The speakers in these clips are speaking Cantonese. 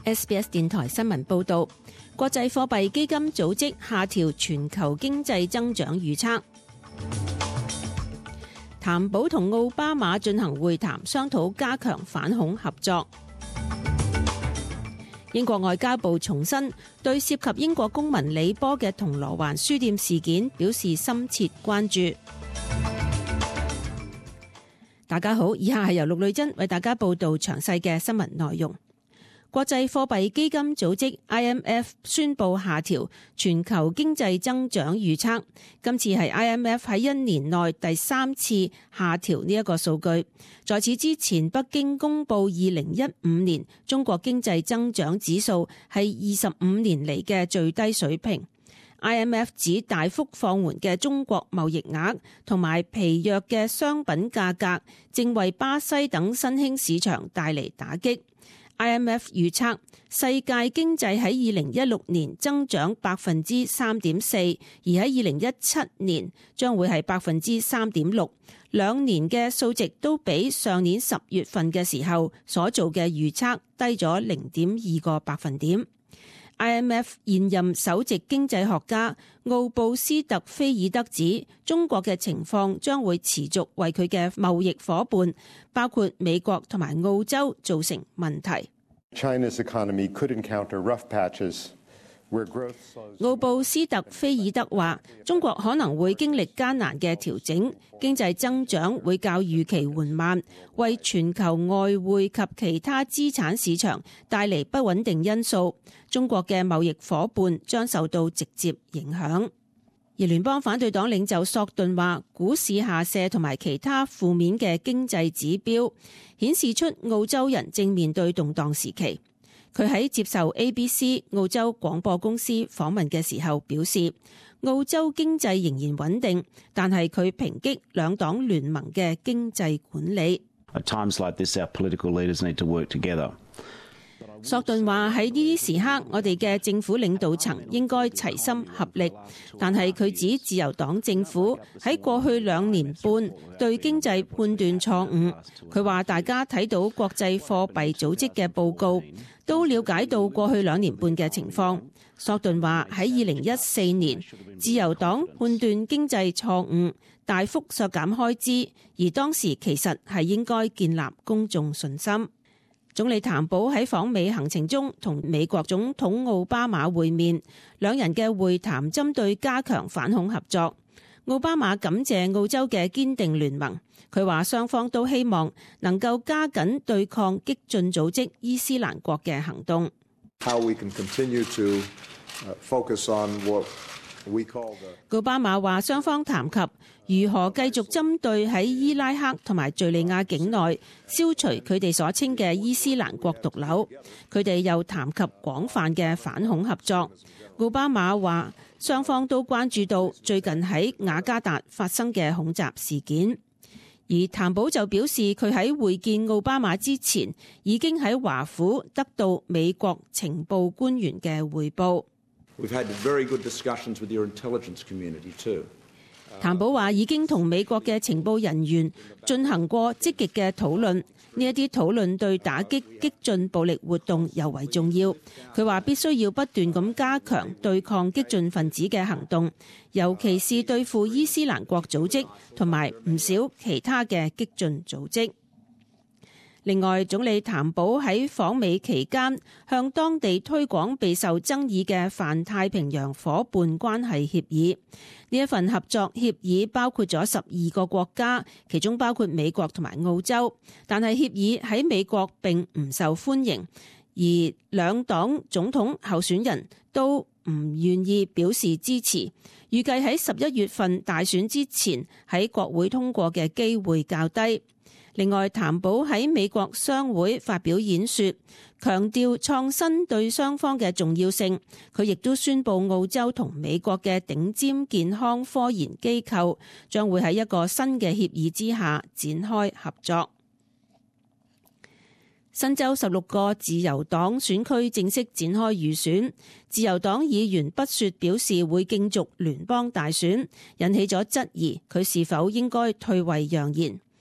SBS 電台新聞報導，國際貨幣基金組織下調全球經濟增長預測。譚寶同奧巴馬進行會談，商討加強反恐合作。英國外交部重申對涉及英國公民李波嘅銅鑼灣書店事件表示深切關注。大家好，以下係由陸女珍為大家報道詳細嘅新聞內容。國際貨幣基金組織 IMF 宣布下調全球經濟增長預測，今次係 IMF 喺1年內第3次下調呢一個數據。在此之前，北京公布2015年中國經濟增長指數係25年嚟嘅最低水平。IMF 指大幅放緩嘅中國貿易額同埋疲弱嘅商品價格，正為巴西等新興市場帶嚟打擊。IMF 預測世界經濟喺2016年增長 3.4%， 而喺2017年將會係 3.6%， 兩年嘅數值都比上年10月份嘅時候所做嘅預測低咗 0.2個百分點。IMF 現任首席經濟學家奧布斯特菲爾德指，中國嘅情況將會持續為佢嘅貿易夥伴，包括美國同埋澳洲造成問題。奧布斯特菲爾德話，中國可能會經歷艱難嘅調整，經濟增長會較預期緩慢，為全球外匯及其他資產市場帶嚟不穩定因素。中國嘅貿易夥伴將受到直接影響。而聯邦反對黨領袖索頓話，股市下瀉同埋其他負面嘅經濟指標顯示出澳洲人正面對動盪時期。佢喺接受 ABC 澳洲廣播公司訪問嘅時候表示，澳洲經濟仍然穩定，但係佢抨擊兩黨聯盟嘅經濟管理。 At times like this, our political leaders need to work together. 索頓話，喺呢啲時刻，我哋嘅政府領導層應該齊心合力。但係佢指自由黨政府喺過去2年半對經濟判斷錯誤。佢話大家睇到國際貨幣組織嘅報告，都了解到過去2年半嘅情況。索頓話喺2014年，自由黨判斷經濟錯誤，大幅削減開支，而當時其實係應該建立公眾信心。總理譚寶喺訪美行程中同美國總統奧巴馬會面，兩人嘅會談針對加強反恐合作。奧巴馬感謝澳洲嘅堅定聯盟，佢話雙方都希望能夠加緊對抗激進組織伊斯蘭國嘅行動。奧巴馬話雙方談及如何繼續針對喺伊拉克同埋敘利亞境內消除佢哋所稱嘅伊斯蘭國毒瘤。佢哋又談及廣泛嘅反恐合作。奧巴馬話雙方都關注到最近喺雅加達發生嘅恐襲事件。而譚寶就表示，佢喺會見奧巴馬之前已經喺華府得到美國情報官員嘅匯報。譚寶話已經同美國嘅情報人員進行過積極嘅討論，呢一啲討論對打擊激進暴力活動尤為重要。佢話必須要不斷咁加強對抗激進分子嘅行動，尤其是對付伊斯蘭國組織同埋唔少其他嘅激進組織。另外，總理譚寶喺訪美期間向當地推廣備受爭議嘅泛太平洋夥伴關係協議。呢一份合作協議包括咗12個國家，其中包括美國同埋澳洲。但係協議喺美國並唔受歡迎，而兩黨總統候選人都唔願意表示支持。預計喺11月份大選之前喺國會通過嘅機會較低。另外，譚寶喺美國商會發表演說，強調創新對雙方嘅重要性。佢亦都宣布澳洲同美國嘅頂尖健康科研機構將會喺一個新嘅協議之下展開合作。新州16個自由黨選區正式展開預選，自由黨議員不雪表示會競逐聯邦大選，引起咗質疑佢是否應該退位讓賢。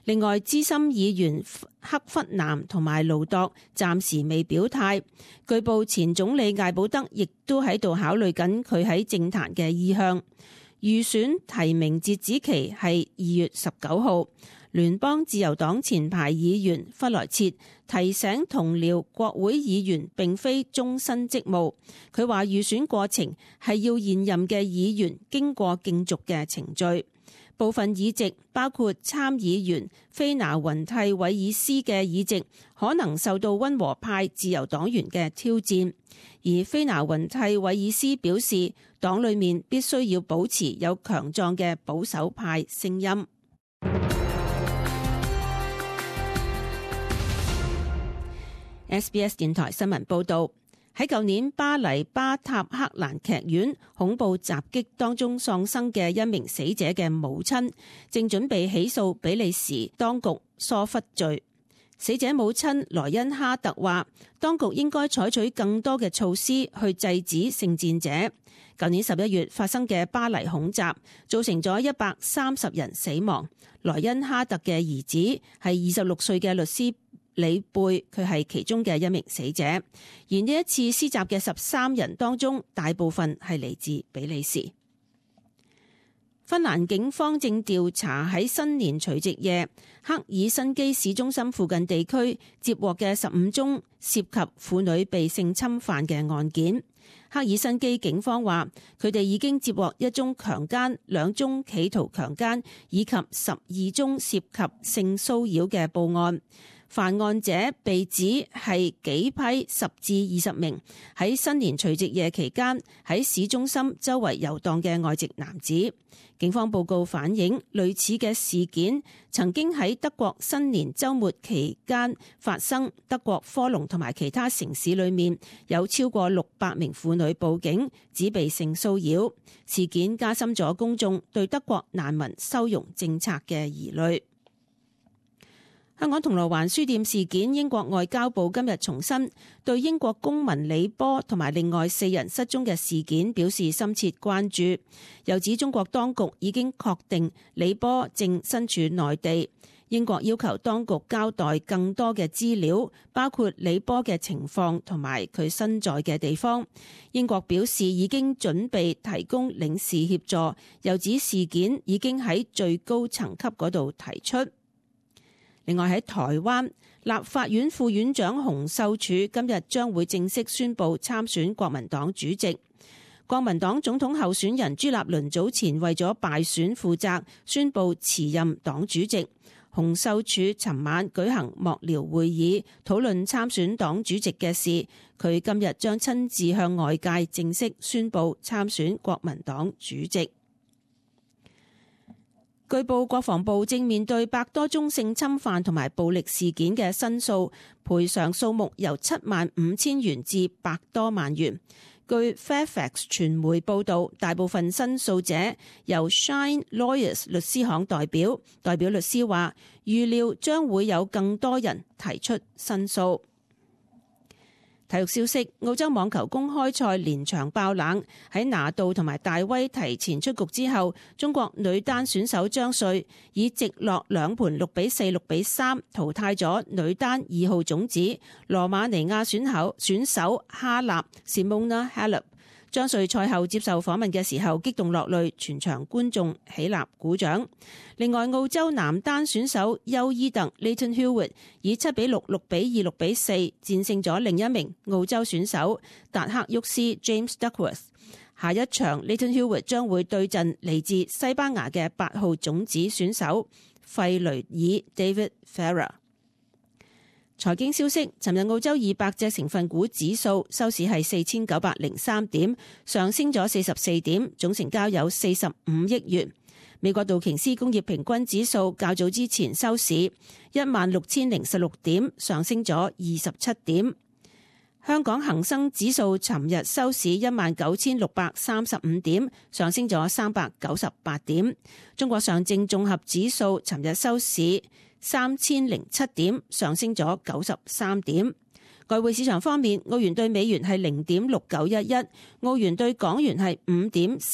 另外，資深議員克弗南同埋盧鐸暫時未表態。據報前總理艾保德亦都喺度考慮緊佢喺政壇嘅意向。預選提名截止期係2月19號。聯邦自由黨前排議員弗萊切提醒同僚國會議員並非終身職務。佢話預選過程係要現任嘅議員經過競逐嘅程序。部分議席包括參議員菲拿雲蒂韋爾斯嘅議席可能受到溫和派自由黨員嘅挑戰，而菲拿雲蒂韋爾斯表示黨裏面必須要保持有強壯嘅保守派聲音。SBS 電台新聞報道，喺舊年巴黎巴塔克蘭劇院恐怖襲擊當中喪生嘅一名死者嘅母親，正準備起訴比利時當局疏忽罪。死者母親萊恩哈特話，當局應該採取更多嘅措施去制止聖戰者。舊年11月發生嘅巴黎恐襲造成咗130人死亡。萊恩哈特嘅兒子係26歲嘅律師李貝，佢係其中嘅一名死者。而呢一次施襲嘅13人當中，大部分係嚟自比利時。芬蘭警方正調查喺新年除夕夜赫爾辛基市中心附近地區接獲嘅15宗涉及婦女被性侵犯嘅案件。赫爾辛基警方話，佢哋已經接獲1宗強姦、2宗企圖強姦以及12宗涉及性騷擾嘅報案。犯案者被指係幾批10至20名喺新年除夕夜期間喺市中心周圍遊蕩嘅外籍男子。警方報告反映，類似嘅事件曾經喺德國新年週末期間發生。德國科隆同埋其他城市裏面有超過600名婦女報警，指被性騷擾。事件加深咗公眾對德國難民收容政策嘅疑慮。香港銅鑼灣書店事件，英國外交部今日重申對英國公民李波同埋另外4人失蹤嘅事件表示深切關注，又指中國當局已經確定李波正身處內地。英國要求當局交代更多嘅資料，包括李波嘅情況同埋佢身在嘅地方。英國表示已經準備提供領事協助，又指事件已經喺最高層級嗰度提出。另外喺台灣，立法院副院長洪秀柱今日將會正式宣布參選國民黨主席。國民黨總統候選人朱立倫早前為咗敗選負責，宣布辭任黨主席。洪秀柱尋晚舉行幕僚會議，討論參選黨主席嘅事。佢今日將親自向外界正式宣布參選國民黨主席。據報，國防部正面對100多宗性侵犯同埋暴力事件嘅申訴，賠償數目由75,000元至100多萬元。據 Fairfax 傳媒報導，大部分申訴者由 Shine Lawyers 律師行代表律師話，預料將會有更多人提出申訴。體育消息，澳洲網球公開賽連場爆冷，喺拿度同埋大威提前出局之後，中國女單選手張瑞以直落2盤6-4、6-3淘汰咗女單2號種子羅馬尼亞選手哈納 Simona Halep。張瑞賽後接受訪問嘅時候激動落淚，全場觀眾起立鼓掌。另外，澳洲男單選手休伊特 Leighton Hewitt 以7-6、6-2、6-4戰勝咗另一名澳洲選手達克沃斯 James Duckworth。下一場 Leighton Hewitt 將會對陣嚟自西班牙嘅8號種子選手費雷爾 David Ferrer。財經消息，尋日澳洲200隻成分股指數收市係4903點，上升咗44點，總成交有45億元。美國道瓊斯工業平均指數較早之前收市16,016點，上升咗27點。香港恒生指數尋日收市19,635點，上升咗398點。中國上證綜合指數尋日收市3,007點，上升咗93點。外匯市場方面，澳元對美元係0.6911，澳元對港元係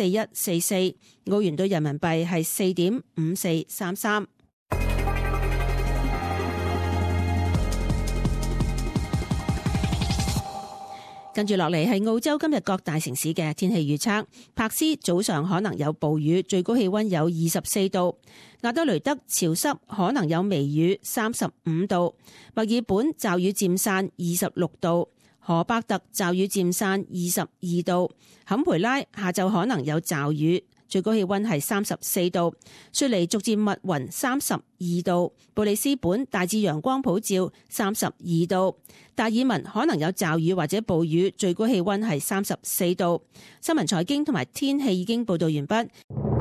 5.4144，澳元對人民幣係4.5433。 跟住落嚟係澳洲今日各大城市嘅天氣預測。柏斯早上可能有暴雨，最高氣溫有24度；亞德雷德潮濕，可能有微雨，35度；墨爾本驟雨漸散，26度；荷伯特驟雨漸散，22度；坎培拉下晝可能有驟雨，最高氣溫係34度；雪梨逐漸密雲，32度；布里斯本大致陽光普照，32度；達爾文可能有驟雨或者暴雨，最高氣溫係34度。新聞財經同埋天氣已經報道完畢。